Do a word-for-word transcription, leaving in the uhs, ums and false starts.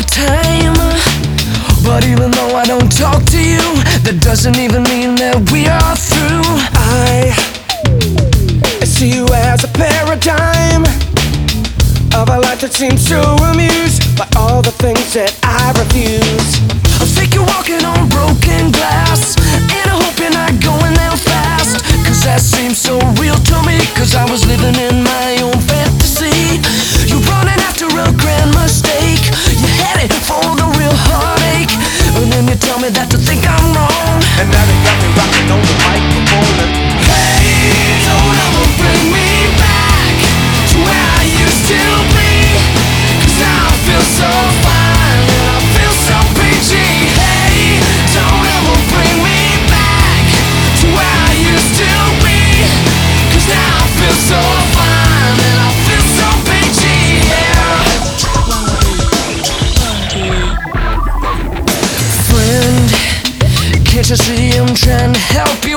time. But even though I don't talk to you, that doesn't even mean that we are through. I see you as a paradigm of a life that seems so amused by all the things that I refuse. I think you're walking on broken glass, and I hope you're not going that fast, cause that seems so real to me, cause I was living in my own fantasy. You're running after a grand mistake, you're headed for the real heartache, and then you tell me that to think I'm wrong. And now they got me rocking on the microphone and hey, don't ever bring me back to where I used to be, cause now I feel so fine and I feel so peachy. Hey, don't ever bring me back to where I used to be, cause now I feel so fine and I feel so peachy. Yeah. Friend, can't you see I'm trying to help you